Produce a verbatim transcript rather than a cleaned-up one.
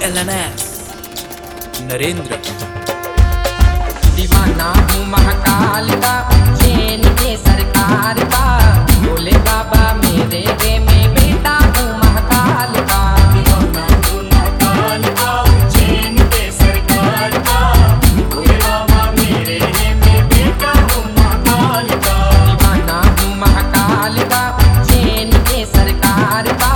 L N S Narendra. दीवाना हूँ महाकाल का, चैन के सरकार का, भोले बाबा मेरे गे में बेटा हूँ महाकाल का। दीवाना हूँ महाकाल का, चैन के सरकार का, भोले बाबा मेरे गे में बेटा हूँ महाकाल का। दीवाना हूँ महाकाल का, चैन के सरकार का,